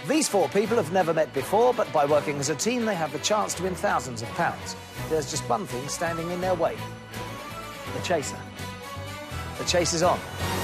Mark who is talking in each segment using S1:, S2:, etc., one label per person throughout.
S1: These four people have never met before, but by working as a team, they have the chance to win thousands of pounds. There's just one thing standing in their way. The chaser. The chase is on.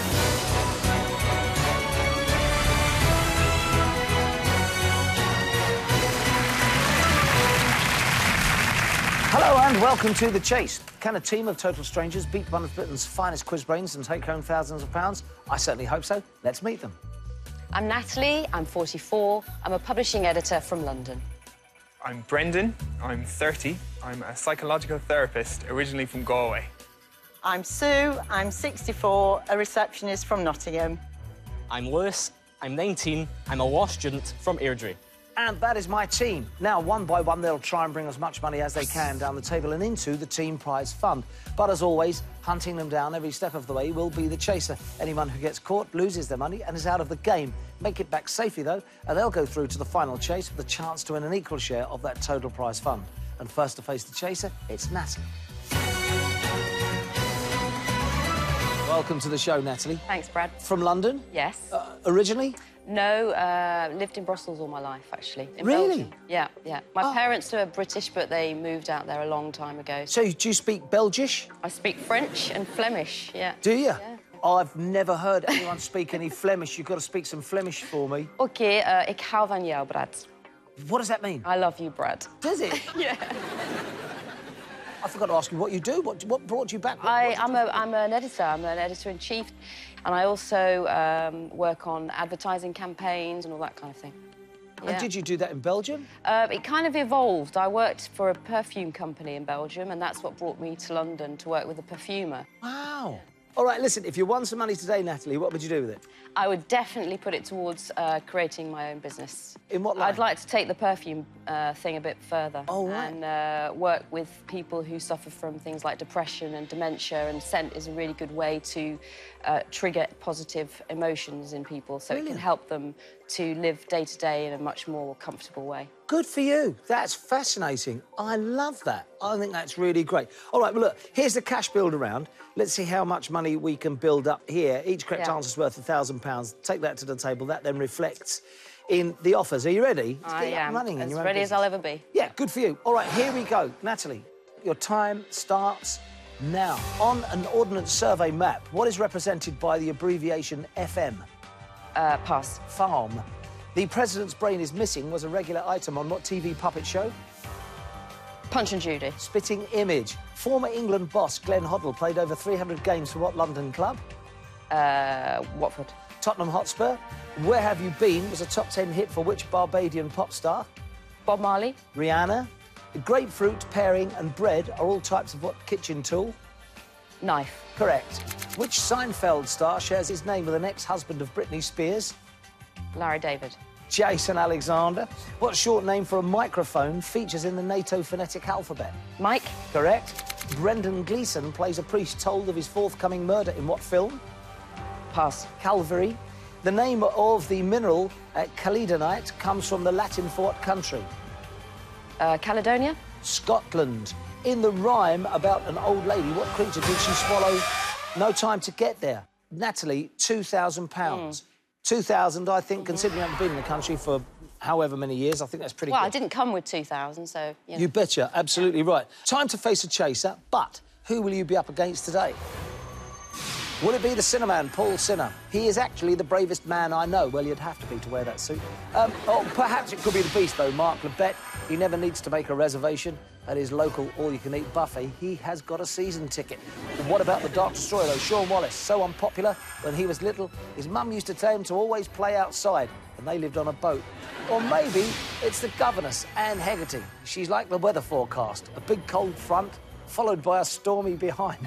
S1: Hello and welcome to The Chase. Can a team of total strangers beat one of Britain's finest quiz brains and take home thousands of pounds? I certainly hope so. Let's meet them.
S2: I'm Natalie, I'm 44, I'm a publishing editor from London.
S3: I'm Brendan, I'm 30, I'm a psychological therapist originally from Galway.
S4: I'm Sue, I'm 64, a receptionist from Nottingham.
S5: I'm Lewis, I'm 19, I'm a law student from Airdrie.
S1: And that is my team. Now, one by one, they'll try and bring as much money as they can down the table and into the team prize fund. But as always, hunting them down every step of the way will be the chaser. Anyone who gets caught loses their money and is out of the game. Make it back safely, though, and they'll go through to the final chase with the chance to win an equal share of that total prize fund. And first to face the chaser, it's Natalie. Welcome to the show, Natalie.
S2: Thanks, Brad.
S1: From London?
S2: Yes.
S1: Originally?
S2: No, lived in Brussels all my life, actually. In
S1: Really?
S2: Belgium. Yeah, yeah. My parents are British, but they moved out there a long time ago.
S1: So, do you speak Belgish?
S2: I speak French and Flemish, yeah.
S1: Do you?
S2: Yeah.
S1: I've never heard anyone speak any Flemish. You've got to speak some Flemish for me.
S2: OK, ik hou van jou, Brad.
S1: What does that mean?
S2: I love you, Brad.
S1: Does it?
S2: Yeah.
S1: I forgot to ask you what you do. What brought you back?
S2: I'm an editor. I'm an editor-in-chief. And I also work on advertising campaigns and all that kind of thing.
S1: And did you do that in Belgium?
S2: It kind of evolved. I worked for a perfume company in Belgium, and that's what brought me to London to work with a perfumer.
S1: Wow. All right, listen, if you won some money today, Natalie, what would you do with it?
S2: I would definitely put it towards creating my own business.
S1: In what line?
S2: I'd like to take the perfume thing a bit further.
S1: Oh, right.
S2: And work with people who suffer from things like depression and dementia, and scent is a really good way to trigger positive emotions in people, so it can help them to live day-to-day in a much more comfortable way.
S1: Good for you. That's fascinating. I love that. I think that's really great. All right, well, look, here's the cash build around. Let's see how much money we can build up here. Each correct answer is worth £1,000. Take that to the table. That then reflects in the offers. Are you ready?
S2: I am. As ready as I'll ever be.
S1: Yeah, good for you. All right, here we go. Natalie, your time starts now. On an Ordnance Survey map, what is represented by the abbreviation FM?
S2: Pass.
S1: Farm. The President's Brain is Missing was a regular item on what TV puppet show?
S2: Punch and Judy.
S1: Spitting Image. Former England boss Glenn Hoddle played over 300 games for what London club?
S2: Watford.
S1: Tottenham Hotspur. Where Have You Been was a top 10 hit for which Barbadian pop star?
S2: Bob Marley.
S1: Rihanna. Grapefruit, paring and bread are all types of what kitchen tool?
S2: Knife.
S1: Correct. Which Seinfeld star shares his name with an ex-husband of Britney Spears?
S2: Larry David.
S1: Jason Alexander. What short name for a microphone features in the NATO phonetic alphabet?
S2: Mike.
S1: Correct. Brendan Gleeson plays a priest told of his forthcoming murder in what film?
S2: Pass.
S1: Calvary. The name of the mineral caledonite comes from the Latin for what country?
S2: Caledonia.
S1: Scotland. In the rhyme about an old lady, what creature did she swallow? No time to get there. Natalie, £2,000. 2,000, I think, considering you haven't been in the country for however many years, I think that's pretty good.
S2: Well, I didn't come with 2,000, so...
S1: You betcha, absolutely right. Time to face a chaser, but who will you be up against today? Will it be the Cinnamon, Paul Sinner? He is actually the bravest man I know. Well, you'd have to be to wear that suit. Or perhaps it could be the Beast, though, Mark Lebet. He never needs to make a reservation at his local all-you-can-eat buffet. He has got a season ticket. What about the Dark Destroyer, though? Sean Wallace, so unpopular. When he was little, his mum used to tell him to always play outside, and they lived on a boat. Or maybe it's the governess, Anne Hegarty. She's like the weather forecast. A big cold front, followed by a stormy behind.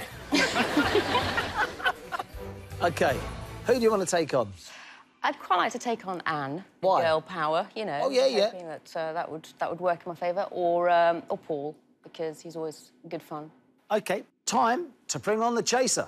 S1: OK, who do you want to take on?
S2: I'd quite like to take on Anne.
S1: Why?
S2: Girl power, you know.
S1: Oh, yeah, yeah.
S2: Hoping that that would work in my favour. Or Paul, because he's always good fun.
S1: OK, time to bring on the chaser.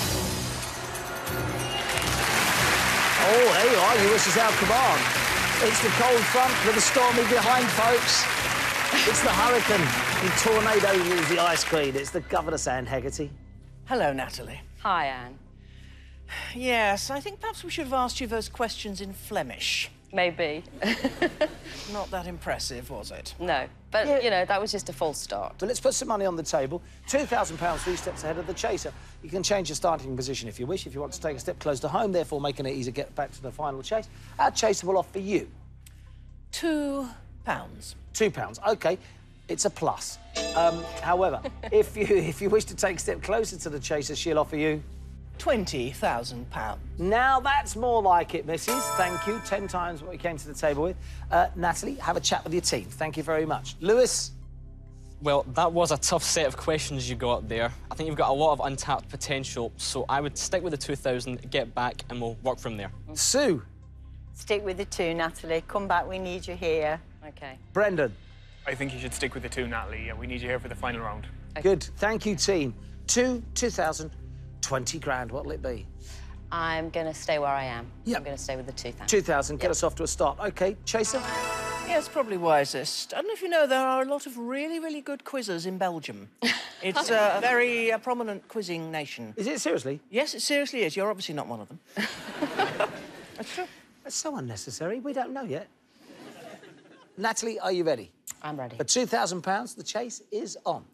S1: Oh, there you are. You wish us our command. It's the cold front with the stormy behind, folks. It's the hurricane. The tornado rules the ice queen. It's the governess, Anne Hegarty.
S6: Hello, Natalie.
S2: Hi, Anne.
S6: Yes, I think perhaps we should have asked you those questions in Flemish.
S2: Maybe.
S6: Not that impressive, was it?
S2: No. But,
S1: Yeah.
S2: you know, that was just a false start.
S1: But let's put some money on the table. £2,000, 3 steps ahead of the chaser. You can change your starting position if you wish, if you want to take a step close to home, therefore making it easy to get back to the final chase. Our chaser will offer you
S6: £2.
S1: £2. OK, it's a plus. However, if you wish to take a step closer to the chaser, she'll offer you
S6: £20,000.
S1: Now that's more like it, missus. Thank you. 10 times what you came to the table with. Natalie, have a chat with your team. Thank you very much. Lewis?
S5: Well, that was a tough set of questions you got there. I think you've got a lot of untapped potential, so I would stick with the 2,000, get back, and we'll work from there.
S1: Sue?
S4: Stick with the 2, Natalie. Come back, we need you here.
S2: OK.
S1: Brendan?
S3: I think you should stick with the 2, Natalie. Yeah, we need you here for the final round.
S1: Good. Thank you, team. 2,000, 20 grand. What'll it be?
S2: I'm going to stay where I am.
S1: Yep.
S2: I'm going to stay with the 2,000.
S1: 2,000. Get us off to a start. OK, chaser?
S6: Yes, probably wisest. I don't know if you know, there are a lot of really, really good quizzers in Belgium. It's a very prominent quizzing nation.
S1: Is it seriously?
S6: Yes, it seriously is. You're obviously not one of them. That's true.
S1: That's so unnecessary. We don't know yet. Natalie, are you ready?
S2: I'm ready.
S1: For £2,000, the chase is on.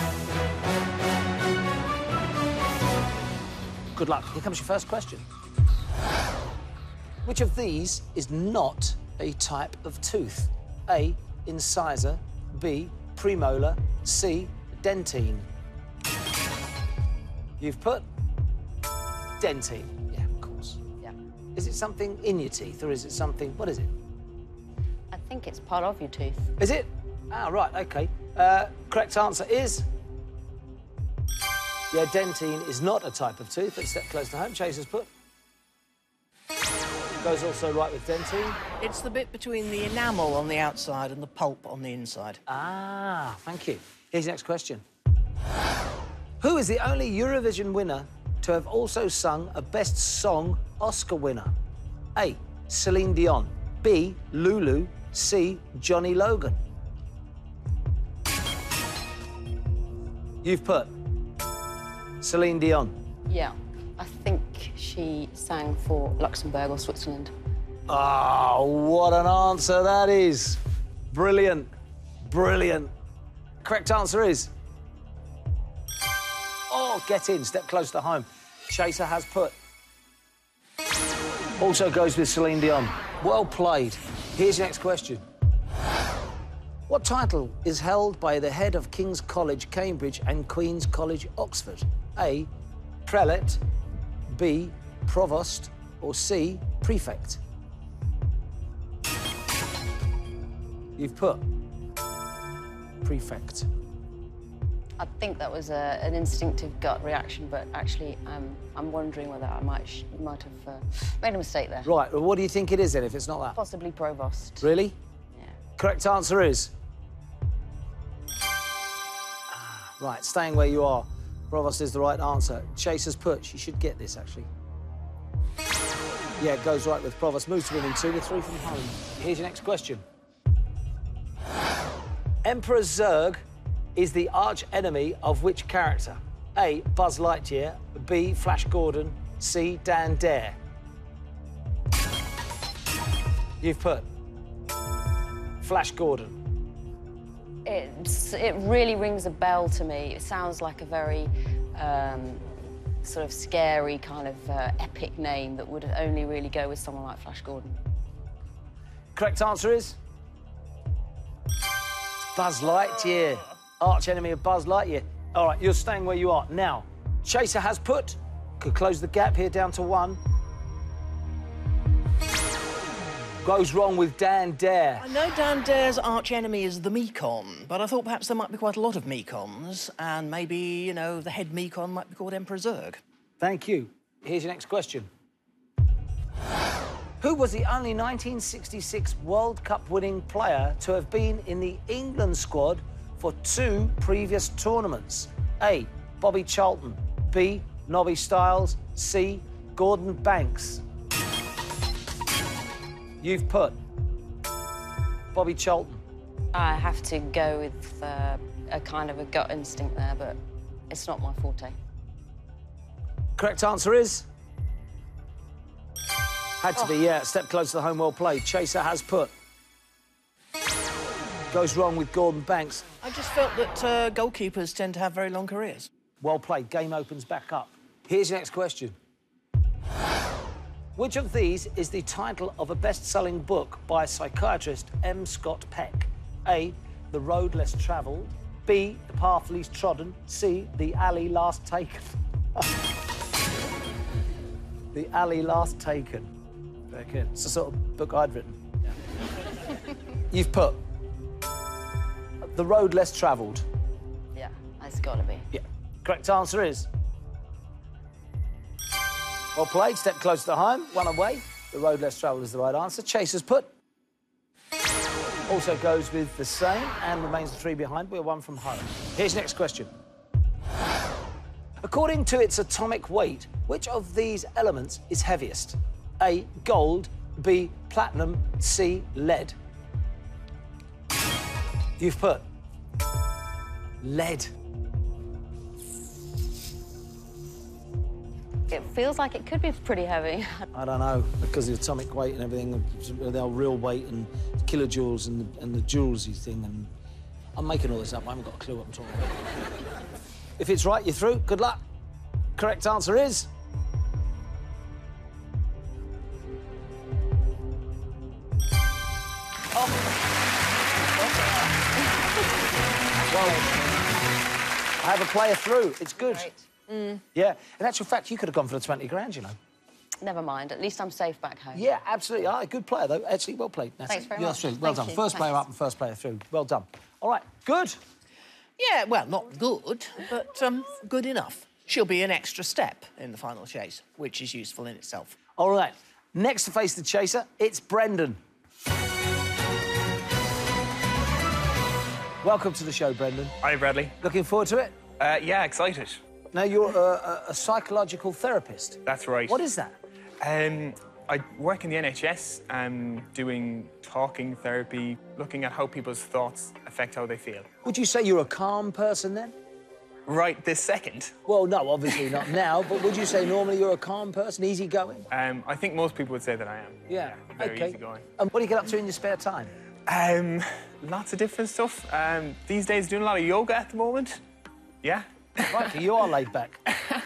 S1: Good luck. Here comes your first question. Which of these is not a type of tooth? A, incisor, B, premolar, C, dentine. You've put dentine. Yeah, of course.
S2: Yeah.
S1: Is it something in your teeth or is it something... What is it?
S2: I think it's part of your tooth.
S1: Is it? Ah, right, OK. Correct answer is... Yeah, dentine is not a type of tooth. Let's step close to home. Chaser's put. Goes also right with dentine.
S6: It's the bit between the enamel on the outside and the pulp on the inside.
S1: Ah, thank you. Here's the next question. Who is the only Eurovision winner to have also sung a Best Song Oscar winner? A, Celine Dion. B, Lulu. C, Johnny Logan. You've put Celine Dion.
S2: Yeah. I think she sang for Luxembourg or Switzerland.
S1: Oh, what an answer that is. Brilliant. Brilliant. Correct answer is... Oh, get in. Step close to home. Chaser has put. Also goes with Celine Dion. Well played. Here's your next question. What title is held by the head of King's College, Cambridge and Queen's College, Oxford? A, prelate, B, provost, or C, prefect? You've put prefect.
S2: I think that was an instinctive gut reaction, but actually, I'm wondering whether I might have made a mistake there.
S1: Right, well, what do you think it is then, if it's not that?
S2: Possibly provost.
S1: Really?
S2: Yeah.
S1: Correct answer is... Right, staying where you are. Provost is the right answer. Chaser's put. You should get this, actually. Yeah, it goes right with provost. Moves to winning 2 with 3 from home. Here's your next question. Emperor Zurg is the arch enemy of which character? A, Buzz Lightyear, B, Flash Gordon, C, Dan Dare. You've put Flash Gordon.
S2: It really rings a bell to me. It sounds like a very sort of scary kind of epic name that would only really go with someone like Flash Gordon.
S1: Correct answer is... Buzz Lightyear. Arch enemy of Buzz Lightyear. All right, you're staying where you are. Now, Chaser has put. Could close the gap here down to 1. Goes wrong with Dan Dare.
S6: I know Dan Dare's arch enemy is the Mekon, but I thought perhaps there might be quite a lot of Mekons, and maybe, you know, the head Mekon might be called Emperor Zurg.
S1: Thank you. Here's your next question. Who was the only 1966 World Cup winning player to have been in the England squad for 2 previous tournaments? A, Bobby Charlton. B, Nobby Stiles. C, Gordon Banks. You've put Bobby Charlton.
S2: I have to go with a kind of a gut instinct there, but it's not my forte.
S1: Correct answer is... Had to be, yeah. Step close to the home, well played. Chaser has put. Goes wrong with Gordon Banks.
S6: I just felt that goalkeepers tend to have very long careers.
S1: Well played. Game opens back up. Here's your next question. Which of these is the title of a best-selling book by psychiatrist M. Scott Peck? A, The Road Less Travelled. B, The Path Least Trodden. C, The Alley Last Taken. The Alley Last Taken. Very good. It's the sort of book I'd written. Yeah. You've put The Road Less Travelled.
S2: Yeah, it's got to be.
S1: Yeah. Correct answer is... Well played. Step closer to home. One away. The Road Less Travelled is the right answer. Chaser's put. Also goes with the same and remains the 3 behind. We're 1 from home. Here's your next question. According to its atomic weight, which of these elements is heaviest? A, gold. B, platinum. C, lead. You've put lead.
S2: It feels like it could be pretty heavy.
S1: I don't know, because of the atomic weight and everything, the real weight and kilojoules and the joulesy thing, and I'm making all this up. I haven't got a clue what I'm talking about. If it's right, you're through. Good luck. Correct answer is... Well, I have a player through. It's good.
S2: Right.
S1: Yeah. In actual fact, you could have gone for the 20 grand, you know.
S2: Never mind. At least I'm safe back home.
S1: Yeah, absolutely. Ah, good player, though. Actually, well played, Natalie.
S2: Thanks very
S1: You're
S2: much.
S1: through. Well
S2: Thank
S1: done.
S2: you.
S1: First player
S2: Thanks.
S1: up and first player through. Well done. All right, good.
S6: Yeah, well, not good, but good enough. She'll be an extra step in the final chase, which is useful in itself.
S1: All right. Next to face the chaser, it's Brendan. Welcome to the show, Brendan.
S3: Hi, Bradley.
S1: Looking forward to it?
S3: Yeah, excited.
S1: Now, you're a psychological therapist.
S3: That's right.
S1: What is that?
S3: I work in the NHS, doing talking therapy, looking at how people's thoughts affect how they feel.
S1: Would you say you're a calm person, then?
S3: Right this second.
S1: Well, no, obviously not now, but would you say normally you're a calm person, easygoing?
S3: I think most people would say that I am.
S1: Yeah,
S3: very
S1: OK.
S3: easygoing.
S1: And what do you get up to in your spare time?
S3: Lots of different stuff. These days, doing a lot of yoga at the moment. Yeah.
S1: Right, you are laid back.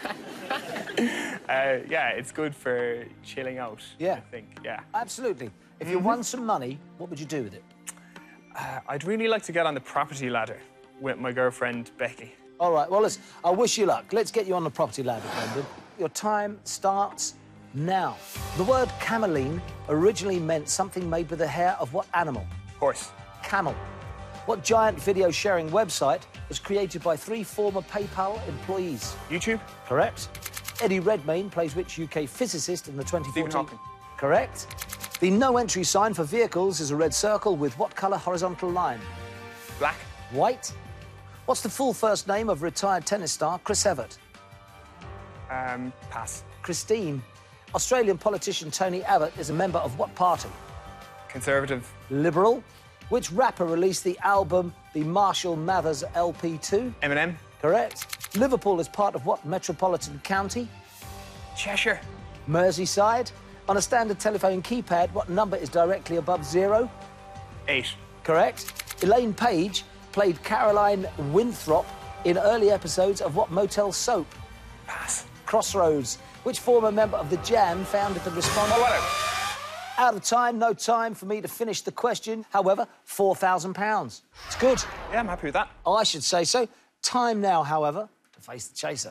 S3: Yeah, it's good for chilling out,
S1: Yeah.
S3: I think, yeah.
S1: Absolutely. If you won some money, what would you do with it?
S3: I'd really like to get on the property ladder with my girlfriend, Becky.
S1: All right, well, listen, I wish you luck. Let's get you on the property ladder, Brendan. Your time starts now. The word cameline originally meant something made with the hair of what animal?
S3: Horse.
S1: Camel. What giant video sharing website was created by 3 former PayPal employees?
S3: YouTube.
S1: Correct. Eddie Redmayne plays which UK physicist in the 2014...
S3: Stephen Hawking.
S1: Correct. The no-entry sign for vehicles is a red circle with what colour horizontal line?
S3: Black.
S1: White. What's the full first name of retired tennis star Chris Evert?
S3: Pass.
S1: Christine. Australian politician Tony Abbott is a member of what party?
S3: Conservative.
S1: Liberal. Which rapper released the album The Marshall Mathers LP2?
S3: Eminem.
S1: Correct. Liverpool is part of what metropolitan county?
S3: Cheshire.
S1: Merseyside. On a standard telephone keypad, what number is directly above 0?
S3: 8.
S1: Correct. Elaine Page played Caroline Winthrop in early episodes of what motel soap?
S3: Pass.
S1: Crossroads. Which former member of the Jam founded the response?
S3: Oh, whatever.
S1: Out of time, no time for me to finish the question. However, £4,000. It's good.
S3: Yeah, I'm happy with that.
S1: I should say so. Time now, however, to face the chaser.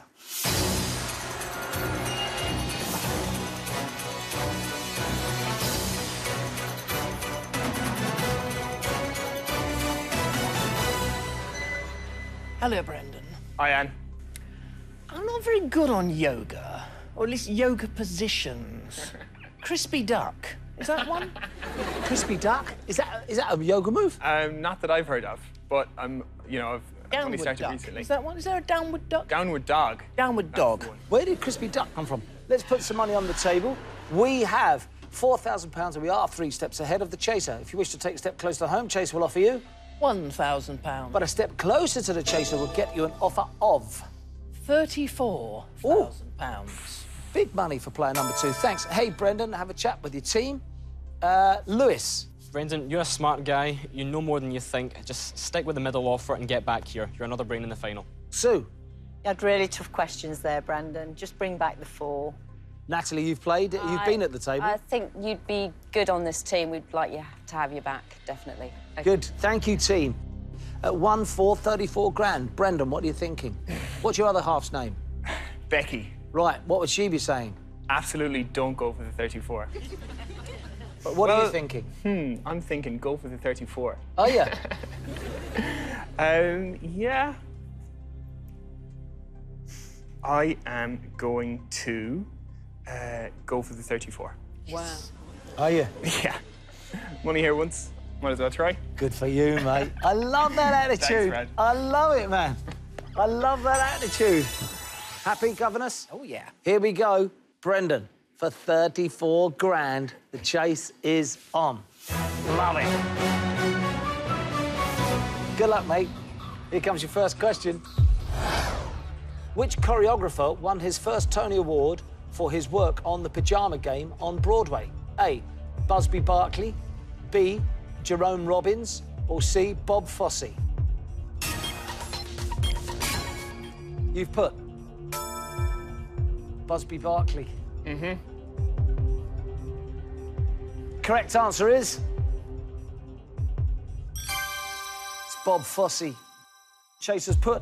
S6: Hello, Brendan.
S3: Hi, Anne.
S6: I'm not very good on yoga, or at least yoga positions. Crispy duck. Is that one?
S1: Crispy duck? Is that a yoga move?
S3: Not that I've heard of, but I've only
S6: Downward
S3: started
S6: duck.
S3: recently.
S6: Is that one? Is there a downward duck?
S3: Downward dog.
S6: Downward
S3: That's
S6: dog.
S3: the one.
S1: Where did crispy duck come from? Let's put some money on the table. We have £4,000 and we are 3 steps ahead of the chaser. If you wish to take a step closer to home, chaser will offer you.
S6: £1,000.
S1: But a step closer to the chaser will get you an offer of...
S6: £34,000.
S1: big money for player number 2. Thanks. Hey, Brendan, have a chat with your team. Lewis.
S5: Brendan, you're a smart guy. You know more than you think. Just stick with the middle offer and get back here. You're another brain in the final.
S1: Sue.
S4: You had really tough questions there, Brandon. Just bring back the 4.
S1: Natalie, you've played. You've been at the table.
S2: I think you'd be good on this team. We'd like you to have you back, definitely. Okay.
S1: Good. Thank you, team. At 1-4, 34 grand. Brendan, what are you thinking? What's your other half's name?
S3: Becky.
S1: Right, what would she be saying?
S3: Absolutely don't go for the 34.
S1: But what are you thinking?
S3: I'm thinking go for the 34.
S1: Oh, yeah.
S3: Yeah. I am going to go for the 34.
S2: Wow.
S1: Are you?
S3: Yeah. Money here once. Might as well try.
S1: Good for you, mate. I love that attitude.
S3: Thanks, Fred.
S1: I love it, man. I love that attitude. Happy, governors?
S6: Oh, yeah.
S1: Here we go. Brendan, for 34 grand, the chase is on. Love it. Good luck, mate. Here comes your first question. Which choreographer won his first Tony Award for his work on The Pyjama Game on Broadway? A. Busby Berkeley, B. Jerome Robbins, or C. Bob Fosse? You've put Busby Berkeley. Correct answer is... it's Bob Fosse. Chasers put...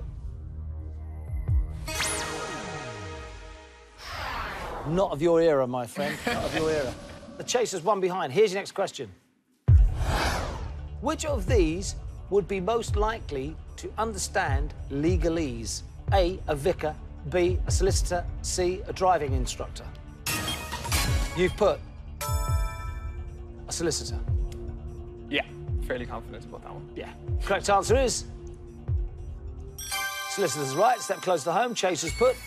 S1: not of your era, my friend. Not of your era. The Chasers one behind. Here's your next question. Which of these would be most likely to understand legalese? A vicar, B, a solicitor, C, a driving instructor. You've put a solicitor.
S3: Yeah, fairly confident about that one.
S1: Yeah. Correct answer is... solicitor's right. Step closer to home. Chasers put...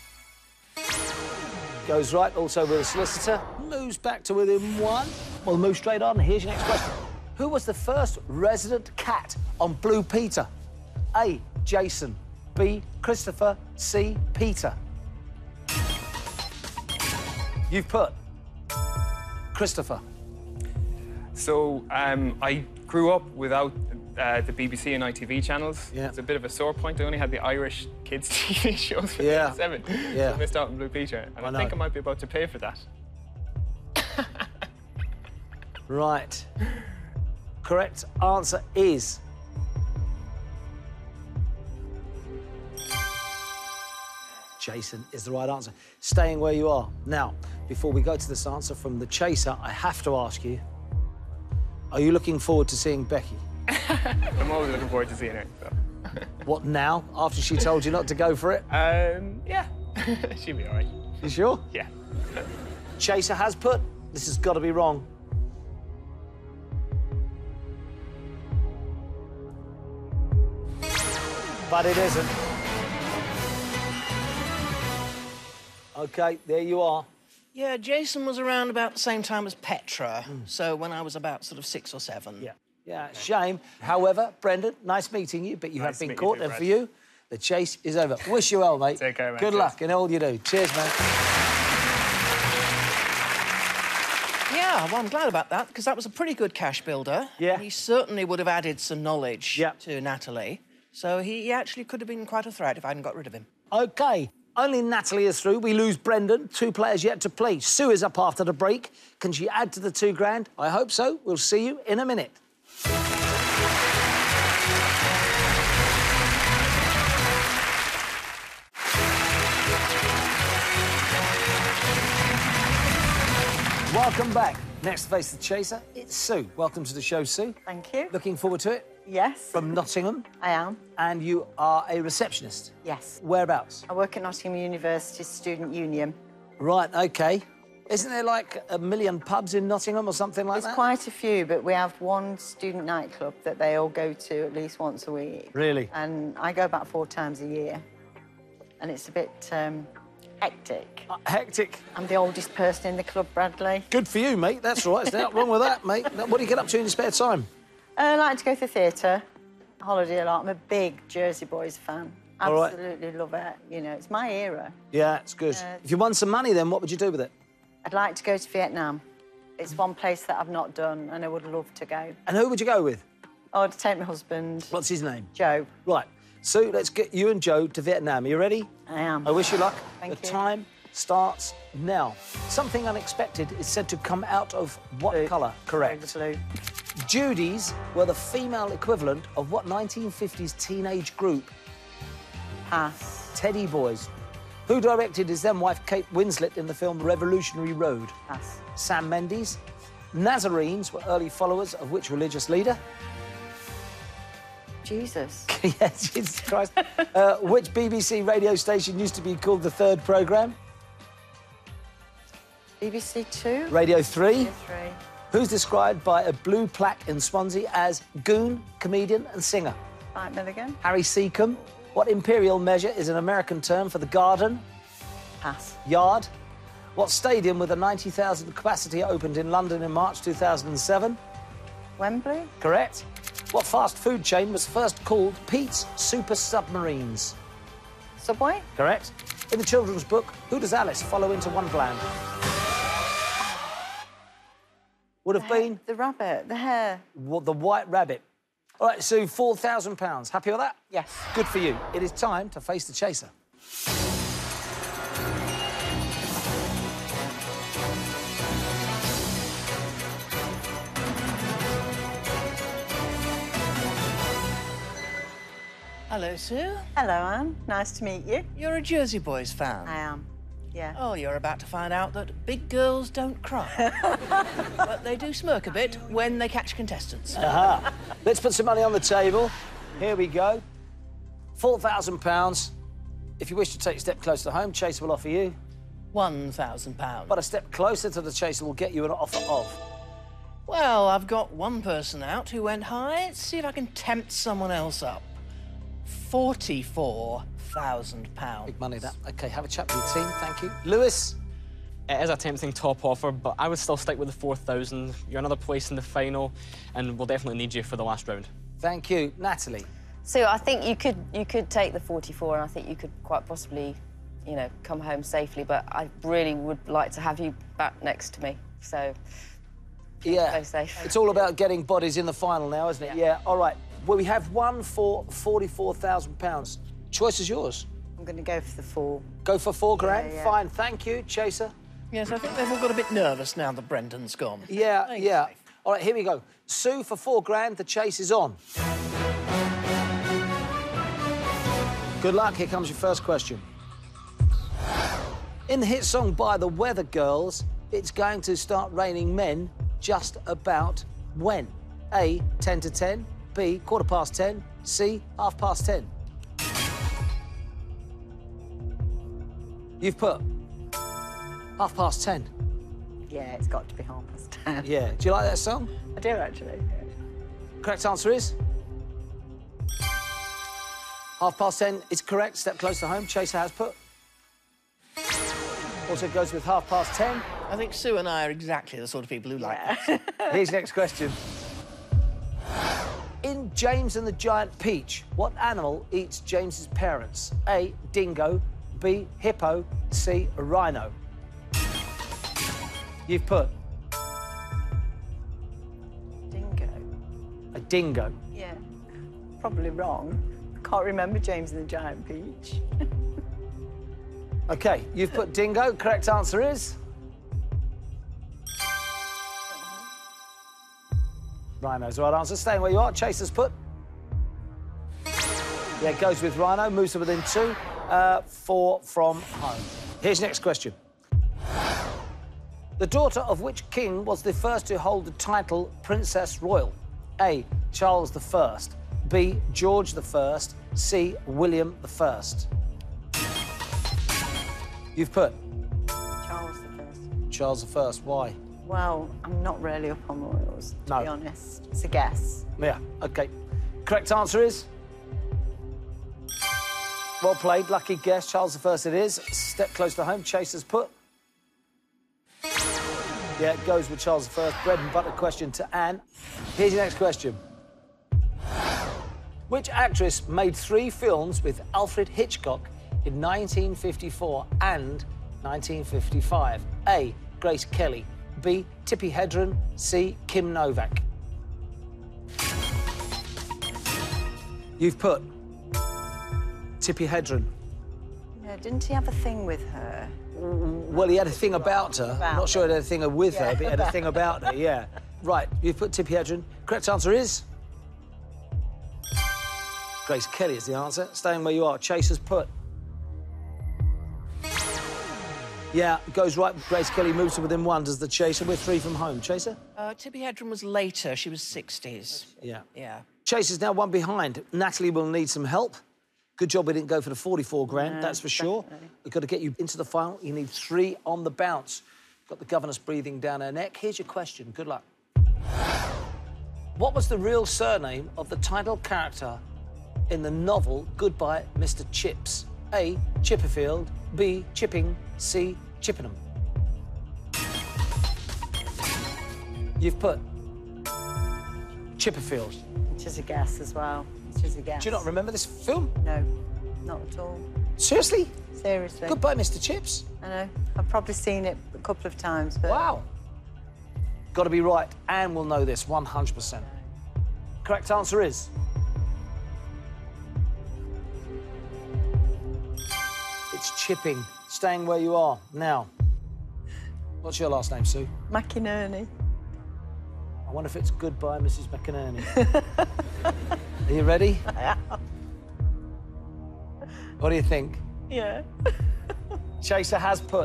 S1: goes right, also with a solicitor. Moves back to within 1. We'll move straight on. Here's your next question. Who was the first resident cat on Blue Peter? A, Jason, B, Christopher, C, Peter. You've put Christopher.
S3: So I grew up without the BBC and ITV channels.
S1: Yeah.
S3: It's a bit of a sore point. I only had the Irish kids' TV shows for
S1: Yeah.
S3: 7.
S1: Yeah.
S3: So I missed out on Blue Peter. And I think I might be about to pay for that.
S1: Right. Correct answer is... Jason is the right answer. Staying where you are. Now, before we go to this answer from the Chaser, I have to ask you, are you looking forward to seeing Becky?
S3: I'm always looking forward to seeing her. So.
S1: What, now? After she told you not to go for it?
S3: Yeah. She'll be all right.
S1: You sure?
S3: Yeah.
S1: Chaser has put... this has got to be wrong. But it isn't. OK, there you are.
S6: Yeah, Jason was around about the same time as Petra, so when I was about sort of 6 or 7.
S1: Yeah. Yeah, shame. However, Brendan, nice meeting you, but you have been caught, and for you, the chase is over. Wish you well, mate.
S3: Take care, mate.
S1: Good luck in all you do. Cheers, mate.
S6: Yeah, well, I'm glad about that, because that was a pretty good cash builder.
S1: Yeah.
S6: He certainly would have added some knowledge
S1: Yeah.
S6: to Natalie, so he actually could have been quite a threat if I hadn't got rid of him.
S1: OK, only Natalie is through. We lose Brendan. 2 players yet to play. Sue is up after the break. Can she add to the 2 grand? I hope so. We'll see you in a minute. Welcome back. Next to face the Chaser, it's Sue. Welcome to the show, Sue.
S4: Thank you.
S1: Looking forward to it.
S4: Yes.
S1: From Nottingham.
S4: I am.
S1: And you are a receptionist.
S4: Yes.
S1: Whereabouts?
S4: I work at Nottingham University Student Union.
S1: Right, OK. Isn't there like 1 million pubs in Nottingham or something like that?
S4: There's quite a few, but we have one student nightclub that they all go to at least once a week.
S1: Really?
S4: And I go about 4 times a year. And it's a bit hectic.
S1: Hectic.
S4: I'm the oldest person in the club, Bradley.
S1: Good for you, mate. That's all right. There's nothing wrong with that, mate. What do you get up to in your spare time?
S4: I like to go to the theatre, holiday a lot. I'm a big Jersey Boys fan.
S1: All right.
S4: Absolutely love it. You know, it's my era.
S1: Yeah, it's good. If you won some money, then what would you do with it?
S4: I'd like to go to Vietnam. It's one place that I've not done, and I would love to go.
S1: And who would you go with?
S4: Oh, I'd take my husband.
S1: What's his name?
S4: Joe.
S1: Right. Sue, let's get you and Joe to Vietnam. Are you ready?
S4: I am.
S1: I wish you luck.
S4: Thank
S1: the
S4: you.
S1: time starts now. Something unexpected is said to come out of what
S4: Blue.
S1: colour? Correct.
S4: Blue.
S1: Judies were the female equivalent of what 1950s teenage group?
S4: Pass.
S1: Teddy Boys. Who directed his then-wife Kate Winslet in the film Revolutionary Road?
S4: Pass.
S1: Sam Mendes. Nazarenes were early followers of which religious leader?
S4: Jesus.
S1: Yes, Jesus Christ. Which BBC radio station used to be called the third programme?
S4: BBC Two.
S1: Radio 3.
S4: Radio 3.
S1: Who's described by a blue plaque in Swansea as goon, comedian and singer?
S4: Right, Milligan.
S1: Harry Seacombe. What imperial measure is an American term for the garden?
S4: Pass.
S1: Yard. What stadium with a 90,000 capacity opened in London in March 2007?
S4: Wembley.
S1: Correct. What fast food chain was first called Pete's Super Submarines?
S4: Subway.
S1: Correct. In the children's book, who does Alice follow into Wonderland? Would have been
S4: The rabbit. The hare.
S1: the White Rabbit. All right, Sue, £4,000. Happy with that?
S4: Yes.
S1: Good for you. It is time to face the chaser.
S6: Hello, Sue.
S4: Hello, Anne. Nice to meet you.
S6: You're a Jersey Boys fan.
S4: I am. Yeah.
S6: Oh, you're about to find out that big girls don't cry. But they do smirk a bit when they catch contestants.
S1: Aha. Let's put some money on the table. Here we go. £4,000. If you wish to take a step closer to home, Chaser will offer you.
S6: £1,000.
S1: But a step closer to the Chaser will get you an offer of.
S6: Well, I've got one person out who went high. Let's see if I can tempt someone else up. £44,000.
S1: Big money, that. OK, have a chat with your team. Thank you. Lewis?
S5: It is a tempting top offer, but I would still stick with the 4,000. You're another place in the final, and we'll definitely need you for the last round.
S1: Thank you. Natalie?
S2: So I think you could take the 44, and I think you could quite possibly, you know, come home safely. But I really would like to have you back next to me. So
S1: Yeah.
S2: stay safe.
S1: It's all about getting bodies in the final now, isn't it? Yeah. All right. Well, we have one for £44,000. Choice is yours.
S4: I'm going to go for the 4.
S1: Go for £4,000.
S4: yeah.
S1: Fine. Thank you, Chaser.
S6: Yes, I think they've all got a bit nervous now that Brendan's gone.
S1: Yeah,
S6: Thanks,
S1: yeah.
S6: Dave.
S1: All right, here we go. Sue for £4,000. The chase is on. Good luck. Here comes your first question. In the hit song by the Weather Girls, it's going to start raining men just about when? A, 10 to 10, B, 10:15, C, 10:30. You've put 10:30.
S4: Yeah, it's got to be 10:30.
S1: Yeah. Do you like that song?
S4: I do, actually.
S1: Correct answer is 10:30 is correct. Step close to home. Chaser has put. Also goes with 10:30.
S6: I think Sue and I are exactly the sort of people who like that.
S1: Here's the next question. In James and the Giant Peach, what animal eats James's parents? A, dingo, B, hippo, C, rhino. You've put
S4: Dingo.
S1: a dingo.
S4: Yeah. Probably wrong. I can't remember James and the Giant Peach.
S1: OK, you've put dingo. Correct answer is rhino's the right answer. Staying where you are. Chaser's put. Yeah, it goes with rhino. Moves to within 2. 4 from home. Here's your next question. The daughter of which king was the first to hold the title Princess Royal? A, Charles I. B, George I. C, William I. You've put
S4: Charles I.
S1: Charles I. Why?
S4: Well, I'm not really up on royals, to
S1: No.
S4: be honest. It's a guess.
S1: Yeah, OK. Correct answer is well played. Lucky guess. Charles I it is. Step close to home. Chaser's put. Yeah, it goes with Charles I. Bread and butter question to Anne. Here's your next question. Which actress made 3 films with Alfred Hitchcock in 1954 and 1955? A. Grace Kelly. B. Tippi Hedren. C. Kim Novak. You've put Tippi Hedren.
S4: Yeah, didn't he have a thing with her?
S1: Well, he had a thing about her. I'm not sure he had a thing with her, but he had a thing about her, yeah. Right, you've put Tippi Hedren. Correct answer is... Grace Kelly is the answer. Staying where you are. Chaser's put... Yeah, goes right. Grace Kelly moves to within 1. Does the Chaser? We're 3 from home. Chaser?
S6: Tippi Hedren was later. She was 60s.
S1: Yeah.
S6: Yeah.
S1: Chaser's now 1 behind. Natalie will need some help. Good job we didn't go for the 44 grand, that's for sure. We've got to get you into the final. You need 3 on the bounce. Got the governess breathing down her neck. Here's your question. Good luck. What was the real surname of the title character in the novel Goodbye, Mr. Chips? A. Chipperfield. B. Chipping. C. Chippenham. You've put Chipperfield.
S4: Which is a guess as well. Which is a guess.
S1: Do you not remember this film?
S4: No, not at all.
S1: Seriously?
S4: Seriously.
S1: Goodbye, Mr. Chips.
S4: I know. I've probably seen it a couple of times, but...
S1: Wow. Got to be right. Anne will know this 100%. Correct answer is... It's Chipping. Staying where you are. Now, what's your last name, Sue?
S4: McInerney.
S1: I wonder if it's Goodbye, Mrs. McInerney. Are you ready?
S4: I am.
S1: What do you think?
S4: Yeah.
S1: Chaser has put...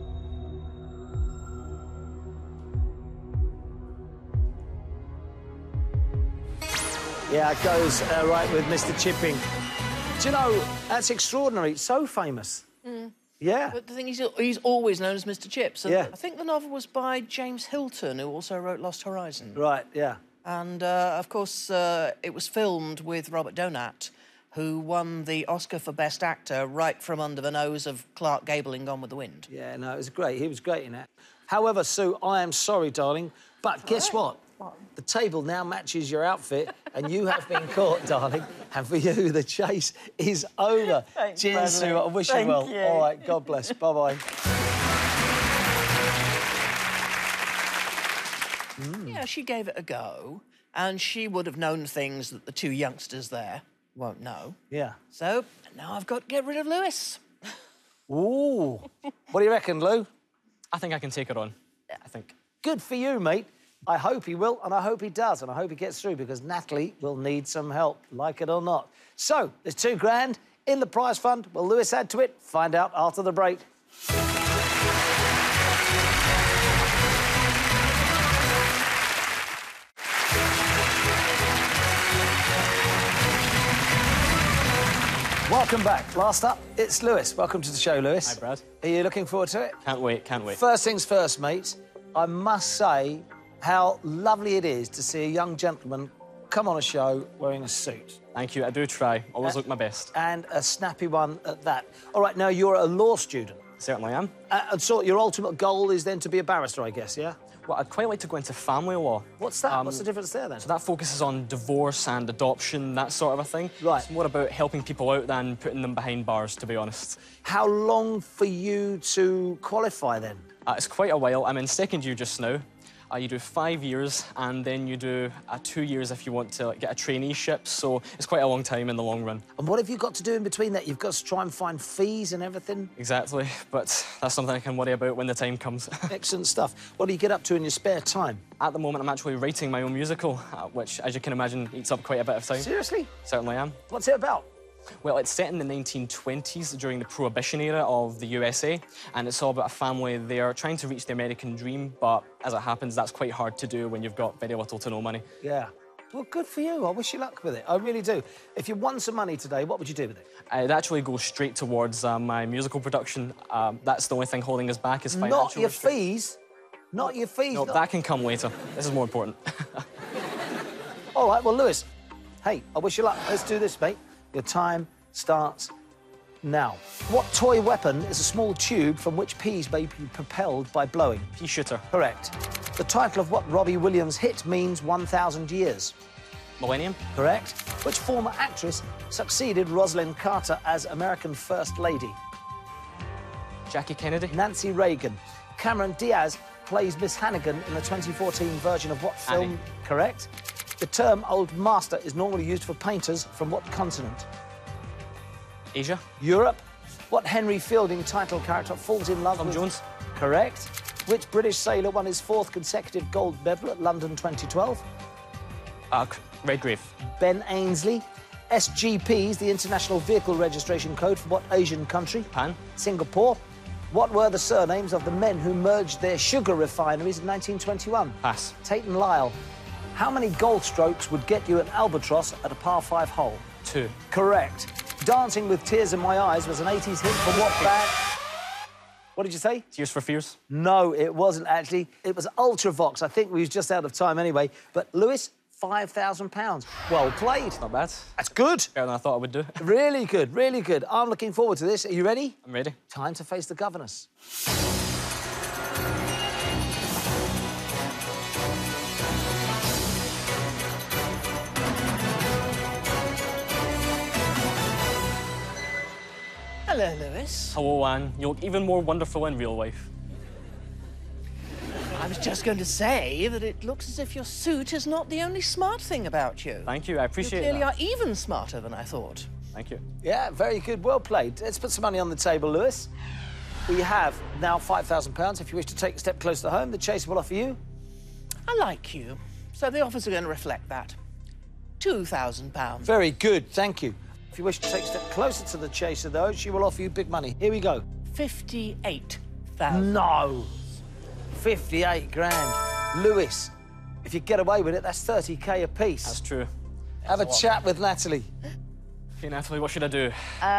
S1: Yeah, it goes right with Mr. Chipping. Do you know, that's extraordinary. It's so famous. Yeah.
S6: But the thing is, he's always known as Mr. Chips. And
S1: Yeah.
S6: I think the novel was by James Hilton, who also wrote Lost Horizon.
S1: Right, yeah.
S6: And, of course, it was filmed with Robert Donat, who won the Oscar for Best Actor right from under the nose of Clark Gable in Gone with the Wind.
S1: Yeah, no, it was great. He was great in that. However, Sue, I am sorry, darling, but guess what? The table now matches your outfit, and you have been caught, darling. And for you, the chase is over.
S4: Thanks,
S1: Cheers, Sue.
S4: Bradley.
S1: I wish
S4: Thank
S1: you well.
S4: you.
S1: All right, God bless. Bye-bye.
S6: Yeah, she gave it a go, and she would have known things that the 2 youngsters there won't know.
S1: Yeah.
S6: So now I've got to get rid of Lewis.
S1: Ooh. What do you reckon, Lou?
S5: I think I can take her on. I think.
S1: Good for you, mate. I hope he will, and I hope he does, and I hope he gets through, because Natalie will need some help, like it or not. So, there's 2 grand in the prize fund. Will Lewis add to it? Find out after the break. Welcome back. Last up, it's Lewis. Welcome to the show, Lewis.
S5: Hi, Brad.
S1: Are you looking forward to it?
S5: Can't wait, can't wait.
S1: First things first, mate. I must say how lovely it is to see a young gentleman come on a show wearing a suit.
S5: Thank you, I do try. Always look my best.
S1: And a snappy one at that. All right, now, you're a law student.
S5: Certainly am.
S1: And so your ultimate goal is then to be a barrister, I guess, yeah?
S5: Well, I'd quite like to go into family law.
S1: What's that? What's the difference there, then?
S5: So that focuses on divorce and adoption, that sort of a thing.
S1: Right.
S5: It's more about helping people out than putting them behind bars, to be honest.
S1: How long for you to qualify, then?
S5: It's quite a while. I'm in second year just now. You do 5 years, and then you do 2 years if you want to get a traineeship, so it's quite a long time in the long run.
S1: And what have you got to do in between that? You've got to try and find fees and everything?
S5: Exactly, but that's something I can worry about when the time comes.
S1: Excellent stuff. What do you get up to in your spare time?
S5: At the moment, I'm actually writing my own musical, which, as you can imagine, eats up quite a bit of time.
S1: Seriously?
S5: Certainly am.
S1: What's it about?
S5: Well, it's set in the 1920s during the Prohibition era of the USA, and it's all about a family there trying to reach the American dream, but as it happens, that's quite hard to do when you've got very little to no money.
S1: Yeah. Well, good for you. I wish you luck with it. I really do. If you won some money today, what would you do with it?
S5: It actually goes straight towards my musical production. That's the only thing holding us back is financial
S1: Not your
S5: restraint.
S1: fees. Not your fees.
S5: No, that can come later. This is more important.
S1: All right, well, Lewis, hey, I wish you luck. Let's do this, mate. Your time starts now. What toy weapon is a small tube from which peas may be propelled by blowing?
S5: Pea shooter.
S1: Correct. The title of what Robbie Williams hit means 1,000 years?
S5: Millennium.
S1: Correct. Which former actress succeeded Rosalind Carter as American First Lady?
S5: Jackie Kennedy.
S1: Nancy Reagan. Cameron Diaz plays Miss Hannigan in the 2014 version of what film?
S5: Annie.
S1: Correct. The term Old Master is normally used for painters from what continent?
S5: Asia.
S1: Europe. What Henry Fielding title character falls in love
S5: Tom
S1: with?
S5: Jones.
S1: Correct. Which British sailor won his 4th consecutive gold medal at London 2012?
S5: Redgrave.
S1: Ben Ainsley. SGP is the International Vehicle Registration Code for what Asian country?
S5: Japan.
S1: Singapore. What were the surnames of the men who merged their sugar refineries in 1921?
S5: Pass.
S1: Tate and Lyle. How many golf strokes would get you an albatross at a par 5 hole?
S5: 2.
S1: Correct. Dancing with Tears in My Eyes was an 80s hit for what band? What did you say?
S5: Tears for Fears.
S1: No, it wasn't actually. It was Ultravox. I think we was just out of time anyway. But Lewis, £5,000. Well played.
S5: Not bad.
S1: That's good.
S5: Better than I thought I would do.
S1: Really good, really good. I'm looking forward to this. Are you ready?
S5: I'm ready.
S1: Time to face the governess.
S6: Hello, Lewis.
S5: Hello, Anne. You look even more wonderful in real life.
S6: I was just going to say that it looks as if your suit is not the only smart thing about you.
S5: Thank you. I
S6: You
S5: appreciate
S6: clearly
S5: that.
S6: are even smarter than I thought.
S5: Thank you.
S1: Yeah, very good. Well played. Let's put some money on the table, Lewis. We have now £5,000. If you wish to take a step closer to home, the Chaser will offer you...
S6: I like you, so the offers are going to reflect that. £2,000.
S1: Very good, thank you. If you wish to take a step closer to the Chaser, though, she will offer you big money. Here we go.
S6: 58,000.
S1: No. 58 grand. Lewis, if you get away with it, that's 30k apiece.
S5: That's true.
S1: Have a chat with Natalie.
S5: Okay, Natalie, what should I do?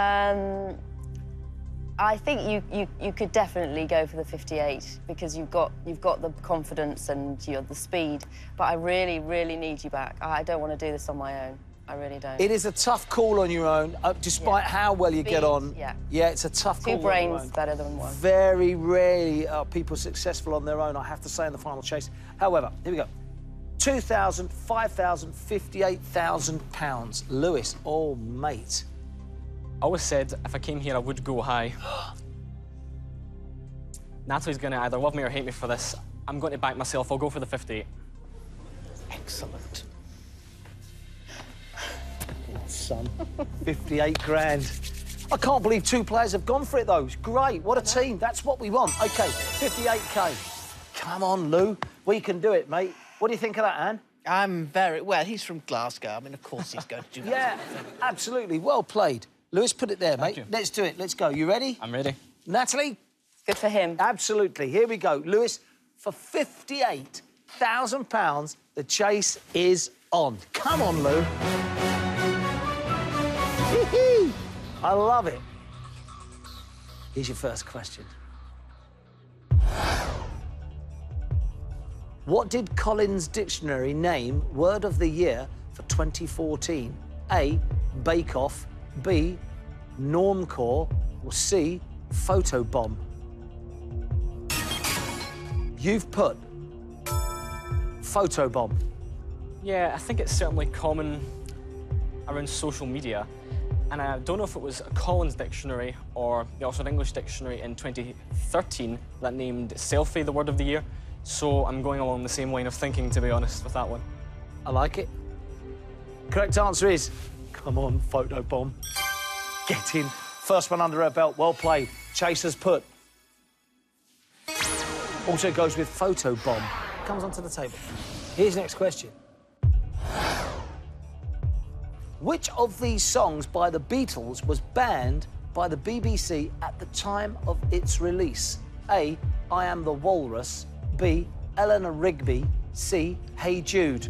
S2: I think you could definitely go for the 58 because you've got the confidence and the speed. But I really, really need you back. I don't want to do this on my own. I really don't.
S1: It is a tough call on your own, despite how well you get on.
S2: Yeah.
S1: Yeah, it's a tough call.
S2: Two brains better than one.
S1: Very rarely are people successful on their own, I have to say, in the final chase. However, here we go. 2,000, 5,000, 58,000 pounds. Lewis, oh, mate.
S5: I always said if I came here, I would go high. Natalie's going to either love me or hate me for this. I'm going to back myself. I'll go for the 58.
S6: Excellent.
S1: Son, 58 grand. I can't believe 2 players have gone for it, though. It's great. What a team. That's what we want. OK, 58k. Come on, Lou. We can do it, mate. What do you think of that, Anne?
S6: I'm very... Well, he's from Glasgow. I mean, of course he's going to do that.
S1: Yeah, absolutely. Well played. Lewis, put it there, mate.
S5: you.
S1: Let's do it. Let's go. You ready?
S5: I'm ready.
S1: Natalie?
S2: Good for him.
S1: Absolutely. Here we go. Lewis, for £58,000, the chase is on. Come on, Lou. I love it. Here's your first question. What did Collins Dictionary name Word of the Year for 2014? A, Bake Off, B, Normcore, or C, Photobomb? You've put Photobomb.
S5: Yeah, I think it's certainly common around social media. And I don't know if it was a Collins Dictionary or the Oxford English Dictionary in 2013 that named selfie the word of the year. So I'm going along the same line of thinking, to be honest, with that one.
S1: I like it. Correct answer is, come on, Photobomb. Get in. First one under her belt. Well played. Chaser's put. Also goes with Photobomb. Comes onto the table. Here's the next question. Which of these songs by the Beatles was banned by the BBC at the time of its release? A, I Am the Walrus. B, Eleanor Rigby. C, Hey Jude.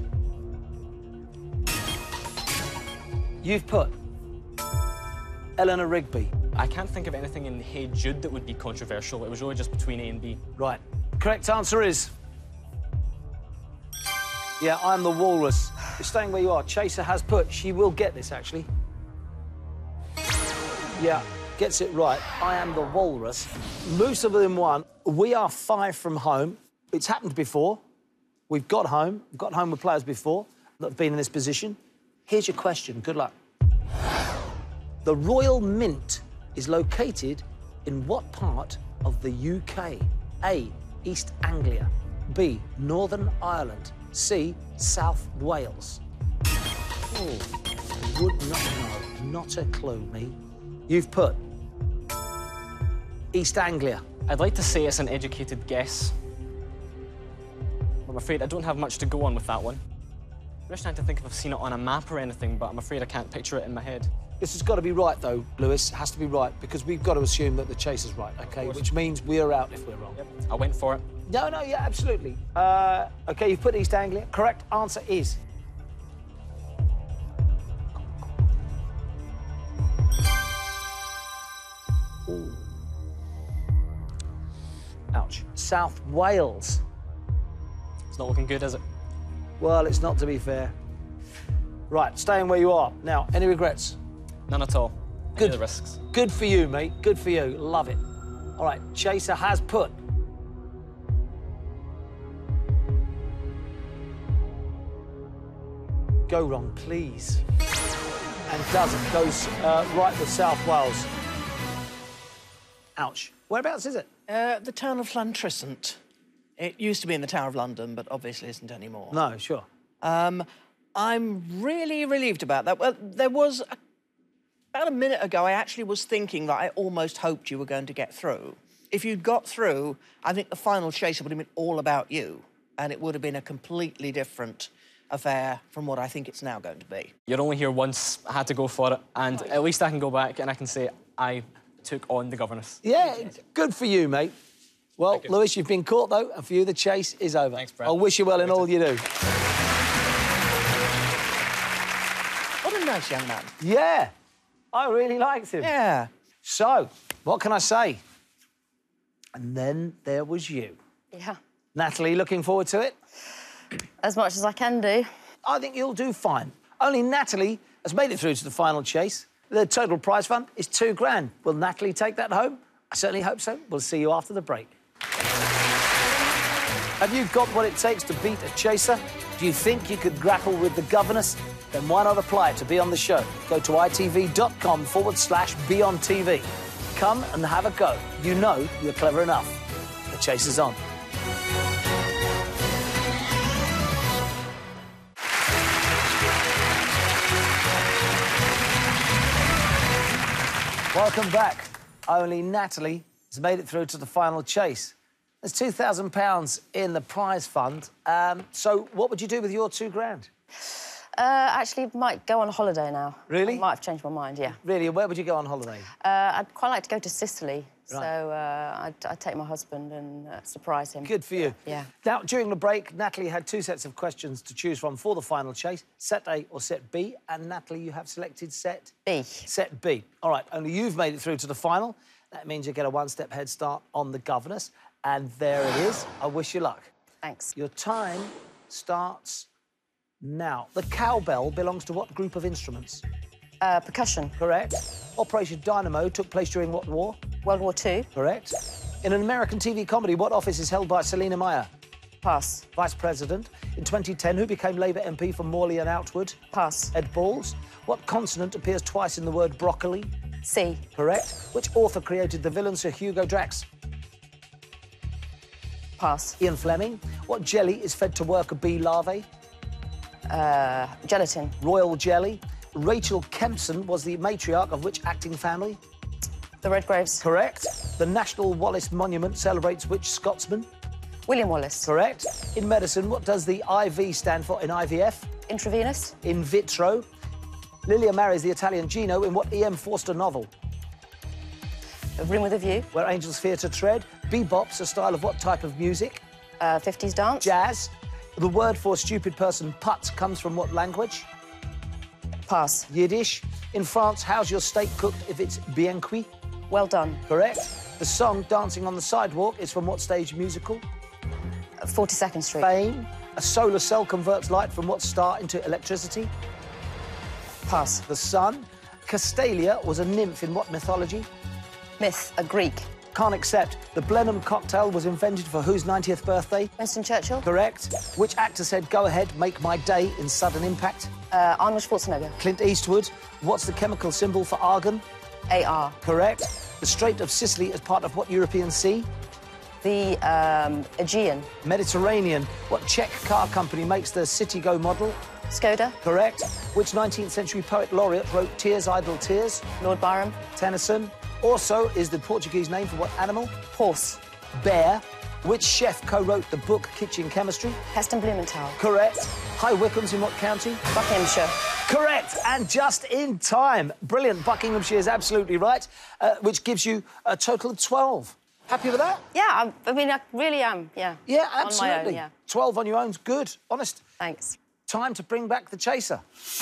S1: You've put Eleanor Rigby.
S5: I can't think of anything in Hey Jude that would be controversial. It was really just between A and B.
S1: Right. Correct answer is... Yeah, I'm the Walrus. You're staying where you are. Chaser has put. She will get this, actually. Yeah, gets it right. I am the Walrus. Moves to within one. We are 5 from home. It's happened before. We've got home. We've got home with players before. that have been in this position. Here's your question. Good luck. The Royal Mint is located in what part of the UK? A, East Anglia. B, Northern Ireland. C, South Wales. Oh, I would not know. Not a clue, me. You've put East Anglia.
S5: I'd like to say it's an educated guess. I'm afraid I don't have much to go on with that one. I'm just trying to think if I've seen it on a map or anything, but I'm afraid I can't picture it in my head.
S1: This has got to be right, though, Lewis. It has to be right, because we've got to assume that the chase is right, OK? Which means we're out if we're wrong.
S5: Yep, I went for it.
S1: No, yeah, absolutely. OK, you've put East Anglia. Correct answer is... Ooh. Ouch. South Wales.
S5: It's not looking good, is it?
S1: Well, it's not, to be fair. Right, staying where you are. Now, any regrets?
S5: None at all.
S1: Good.
S5: Any of the risks.
S1: Good for you, mate. Good for you. Love it. All right, Chaser has put... Go wrong, please. And doesn't. Goes right with South Wales. Ouch. Whereabouts is it?
S6: The town of Llantrisant. It used to be in the Tower of London, but obviously isn't anymore.
S1: No, sure.
S6: I'm really relieved about that. Well, there was... About a minute ago, I actually was thinking that I almost hoped you were going to get through. If you'd got through, I think the final chaser would have been all about you, and it would have been a completely different affair from what I think it's now going to be.
S5: You're only here once. I had to go for it, and at least I can go back and I can say I took on the governess.
S1: Yeah, good for you, mate. Well, Lewis, you've been caught, though, and for you, the chase is over.
S5: Thanks, Brad.
S1: I wish you well in all you do.
S6: What a nice young man.
S1: Yeah, I really liked him.
S6: Yeah.
S1: So, what can I say? And then there was you.
S2: Yeah.
S1: Natalie, looking forward to it?
S2: As much as I can do.
S1: I think you'll do fine. Only Natalie has made it through to the final chase. The total prize fund is £2,000. Will Natalie take that home? I certainly hope so. We'll see you after the break. Have you got what it takes to beat a chaser? Do you think you could grapple with the governess? Then why not apply to be on the show? Go to itv.com/beontv. Come and have a go. You know you're clever enough. The chase is on. Welcome back. Only Natalie has made it through to the final chase. There's £2,000 in the prize fund. So what would you do with your £2,000?
S2: Actually, might go on holiday now.
S1: Really?
S2: I might have changed my mind, yeah.
S1: Really? Where would you go on holiday?
S2: I'd quite like to go to Sicily.
S1: Right.
S2: So I'd take my husband and surprise him.
S1: Good for you.
S2: Yeah.
S1: Now, during the break, Natalie had two sets of questions to choose from for the final chase, set A or set B. And, Natalie, you have selected set...
S2: B.
S1: Set B. All right, only you've made it through to the final. That means you get a one-step head start on the governess. And there it is. I wish you luck.
S2: Thanks.
S1: Your time starts now. The cowbell belongs to what group of instruments?
S2: Percussion.
S1: Correct. Operation Dynamo took place during what war?
S2: World War II.
S1: Correct. In an American TV comedy, what office is held by Selina Meyer?
S2: Pass.
S1: Vice President. In 2010, who became Labour MP from Morley and Outwood?
S2: Pass.
S1: Ed Balls. What consonant appears twice in the word broccoli?
S2: C.
S1: Correct. Which author created the villain Sir Hugo Drax?
S2: Pass.
S1: Ian Fleming. What jelly is fed to worker bee larvae?
S2: Gelatin.
S1: Royal jelly. Rachel Kempson was the matriarch of which acting family?
S2: The Redgraves.
S1: Correct. The National Wallace Monument celebrates which Scotsman?
S2: William Wallace.
S1: Correct. In medicine, what does the IV stand for in IVF?
S2: Intravenous.
S1: In vitro. Lilia marries the Italian Gino in what E.M. Forster novel?
S2: A Room with a View.
S1: Where angels fear to tread. Bebop's a style of what type of music?
S2: 50s dance.
S1: Jazz. The word for stupid person, put, comes from what language?
S2: Pass.
S1: Yiddish. In France, how's your steak cooked if it's bien cuit?
S2: Well done.
S1: Correct. The song Dancing on the Sidewalk is from what stage musical?
S2: 42nd Street.
S1: Fame. A solar cell converts light from what star into electricity?
S2: Pass.
S1: The sun. Castalia was a nymph in what mythology?
S2: Myth. A Greek.
S1: can't accept. The Blenheim cocktail was invented for whose 90th birthday?
S2: Winston Churchill.
S1: Correct. Which actor said, "Go ahead, make my day" in Sudden Impact?
S2: Arnold Schwarzenegger.
S1: Clint Eastwood. What's the chemical symbol for argon?
S2: AR.
S1: Correct. The Strait of Sicily is part of what European sea?
S2: The Aegean.
S1: Mediterranean. What Czech car company makes the Citigo model?
S2: Skoda.
S1: Correct. Which 19th century poet laureate wrote Tears, Idle Tears?
S2: Lord Byron.
S1: Tennyson. Also is the Portuguese name for what animal?
S2: Horse.
S1: Bear. Which chef co-wrote the book Kitchen Chemistry?
S2: Heston Blumenthal.
S1: Correct. High Wycombe's in what county?
S2: Buckinghamshire.
S1: Correct, and just in time. Brilliant, Buckinghamshire is absolutely right, which gives you a total of 12. Happy with that?
S2: Yeah, I mean, I really am, yeah.
S1: Yeah, absolutely.
S2: On my own, yeah.
S1: 12 on your own's good, honest.
S2: Thanks.
S1: Time to bring back the chaser.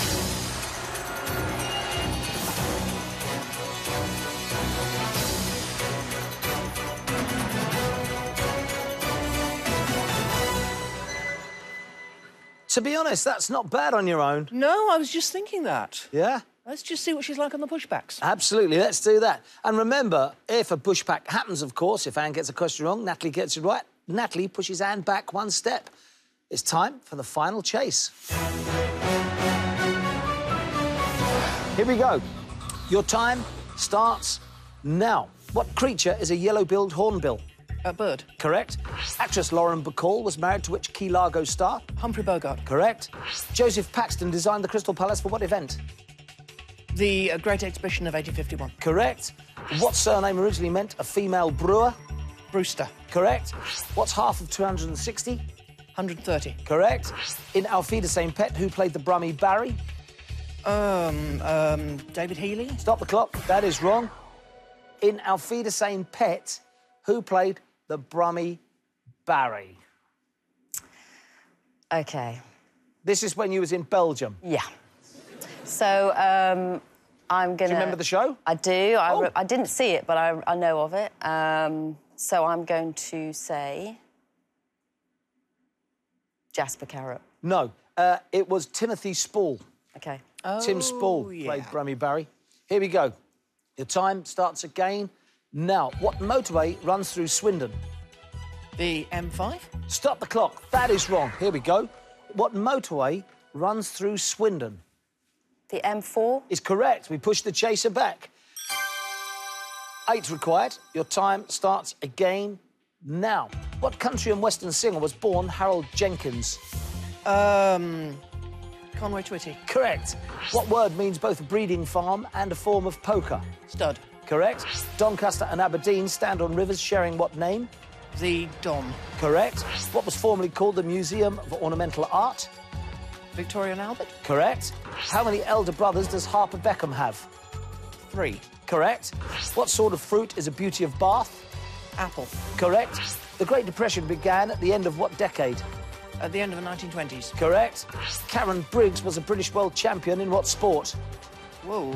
S1: To be honest, that's not bad on your own.
S6: No, I was just thinking that.
S1: Yeah?
S6: Let's just see what she's like on the pushbacks.
S1: Absolutely, let's do that. And remember, if a pushback happens, of course, if Anne gets a question wrong, Natalie gets it right, Natalie pushes Anne back one step. It's time for the final chase. Here we go. Your time starts now. What creature is a yellow-billed hornbill?
S6: A bird.
S1: Correct. Actress Lauren Bacall was married to which Key Largo star?
S6: Humphrey Bogart.
S1: Correct. Joseph Paxton designed the Crystal Palace for what event?
S6: The Great Exhibition of 1851.
S1: Correct. What surname originally meant a female brewer?
S6: Brewster.
S1: Correct. What's half of 260?
S6: 130.
S1: Correct. In Auf Wiedersehen Pet, who played the Brummy Barry?
S6: David Healy.
S1: Stop the clock. That is wrong. In Auf Wiedersehen Pet, who played the Brummy Barry?
S2: OK.
S1: This is when you was in Belgium.
S2: Yeah. So, I'm gonna...
S1: Do you remember the show?
S2: I do.
S1: Oh.
S2: I didn't see it, but I know of it. So I'm going to say... Jasper Carrot.
S1: No. It was Timothy Spall.
S2: OK.
S1: Tim Spall played Brummy Barry. Here we go. Your time starts again. Now, what motorway runs through Swindon?
S6: The M5.
S1: Stop the clock. That is wrong. Here we go. What motorway runs through Swindon?
S2: The M4.
S1: Is correct. We push the chaser back. 8 required. Your time starts again now. What country and western singer was born Harold Jenkins?
S6: Conway Twitty.
S1: Correct. What word means both a breeding farm and a form of poker?
S6: Stud.
S1: Correct. Doncaster and Aberdeen stand on rivers sharing what name?
S6: The Don.
S1: Correct. What was formerly called the Museum of Ornamental Art?
S6: Victoria and Albert.
S1: Correct. How many elder brothers does Harper Beckham have?
S6: 3.
S1: Correct. What sort of fruit is a beauty of Bath?
S6: Apple.
S1: Correct. The Great Depression began at the end of what decade?
S6: At the end of the 1920s.
S1: Correct. Karen Briggs was a British world champion in what sport?
S6: Whoa.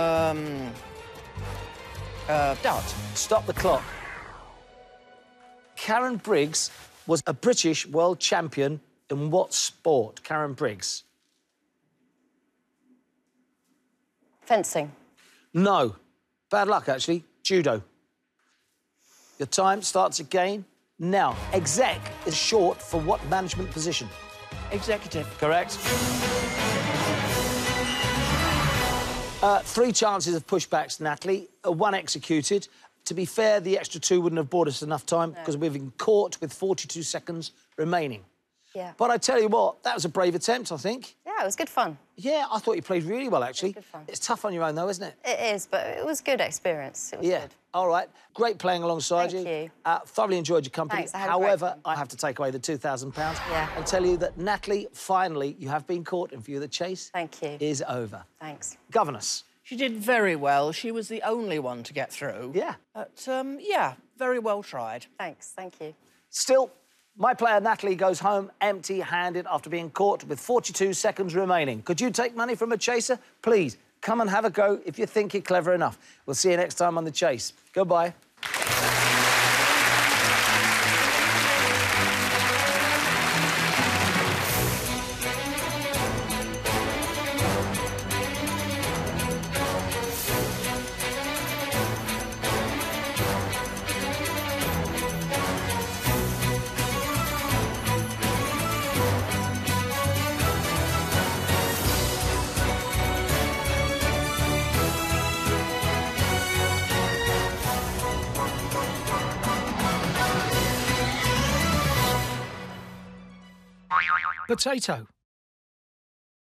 S6: Dart.
S1: Stop the clock. Karen Briggs was a British world champion in what sport? Karen Briggs.
S2: Fencing.
S1: No. Bad luck, actually. Judo. Your time starts again now. Exec is short for what management position?
S6: Executive.
S1: Correct. 3 chances of pushbacks, Natalie. 1 executed. To be fair, the extra 2 wouldn't have bought us enough time because we've been caught with 42 seconds remaining.
S2: Yeah.
S1: But I tell you what, that was a brave attempt, I think.
S2: Yeah, it was good fun.
S1: Yeah, I thought you played really well, actually.
S2: It was good fun.
S1: It's tough on your own, though, isn't it?
S2: It is, but it was good experience. It was
S1: Yeah.
S2: good.
S1: All right. Great playing alongside
S2: Thank you.
S1: Thoroughly enjoyed your company.
S2: Thanks, I had a great
S1: However,
S2: time.
S1: I have to take away the £2,000
S2: Yeah.
S1: and tell you that, Natalie, finally, you have been caught, and for you, the chase
S2: Thank you.
S1: is over.
S2: Thanks.
S1: Governess.
S6: She did very well. She was the only one to get through.
S1: Yeah.
S6: But, yeah, very well tried.
S2: Thanks. Thank you.
S1: Still, my player, Natalie, goes home empty-handed after being caught with 42 seconds remaining. Could you take money from a chaser? Please, come and have a go if you think you're clever enough. We'll see you next time on The Chase. Goodbye. Potato.